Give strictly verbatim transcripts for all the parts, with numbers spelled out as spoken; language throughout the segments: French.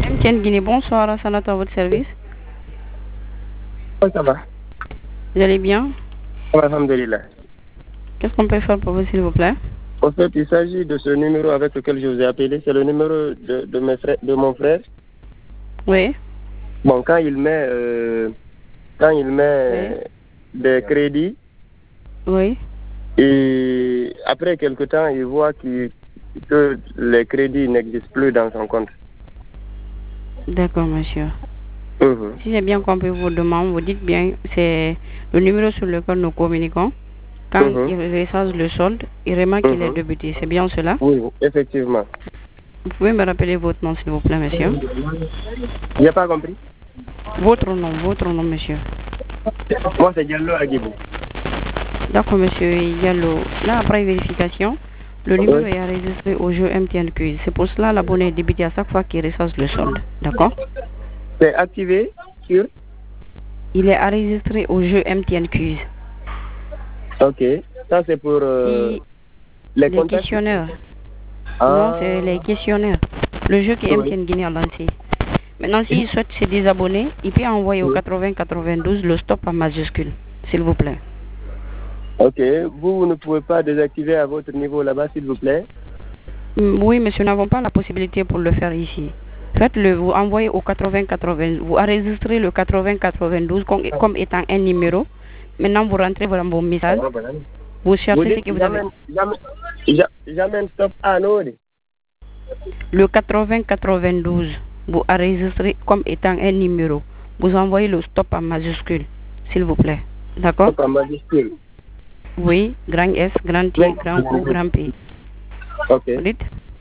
M T N Guinée, bonsoir, Assanat à votre service. Oh, ça va. Vous allez bien? Alhamdulillah. Qu'est-ce qu'on peut faire pour vous, s'il vous plaît? En fait, il s'agit de ce numéro avec lequel je vous ai appelé. C'est le numéro de, de, mes frères, de mon frère. Oui. Bon, quand il met, euh, quand il met Oui. des crédits, Oui. et après quelque temps, il voit qu'il- que les crédits n'existent plus dans son compte. D'accord, monsieur. Mhm. Si j'ai bien compris vos demandes, vous dites bien c'est le numéro sur lequel nous communiquons. Quand Mhm. il recharge le solde, il remarque qu'il est Mhm. débuté. C'est bien cela? Oui, effectivement. Vous pouvez me rappeler votre nom, s'il vous plaît, monsieur? J'ai pas compris. Votre nom, votre nom, monsieur. Moi, c'est Diallo Agibou. D'accord, monsieur Yallo. Là, après vérification, le numéro Oui. est enregistré au jeu M T N Quiz. C'est pour cela l'abonné est débité à chaque fois qu'il recharge le solde. D'accord? C'est activé sur. Il est enregistré au jeu M T N Quiz. Ok. Ça, c'est pour euh, Si les les contacts. questionnaires. Ah. Non, c'est les questionnaires. Le jeu que Oui. M T N Guinée a lancé. Maintenant, s'il souhaite se désabonner, il peut envoyer au Oui. quatre-vingts quatre-vingt-douze le stop en majuscule, s'il vous plaît. Ok. Vous, vous ne pouvez pas désactiver à votre niveau là-bas, s'il vous plaît. Mm, Oui, monsieur, nous n'avons pas la possibilité pour le faire ici. Faites-le, vous envoyez au quatre-vingts quatre-vingt, vous enregistrez le quatre-vingts quatre-vingt-douze comme, comme étant un numéro. Maintenant, vous rentrez dans vos messages, vous Vous cherchez ce dites que vous avez. jamais, jamais, ja- jamais stop à Nord. Le quatre-vingts quatre-vingt-douze, vous enregistrez comme étant un numéro. Vous envoyez le stop en majuscule, s'il vous plaît. D'accord? Stop en majuscule. Oui, grand S, grand T, grand O, grand P. Ok. Vous dites?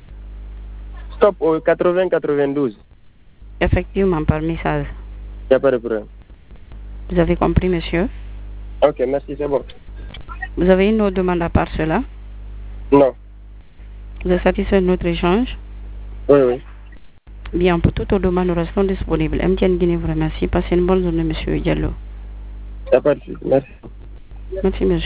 Stop au quatre-vingts quatre-vingt-douze. Effectivement, par message. Il n'y a pas de problème. Vous avez compris, monsieur? Ok, merci, c'est bon. Vous avez une autre demande à part cela? Non. Vous êtes satisfait de notre échange? Oui, oui. Bien, pour toutes vos demandes, nous restons disponibles. M T N Guinée vous remercie. Passez une bonne journée, monsieur Diallo. Il n'y a pas de souci. Merci. Merci, monsieur.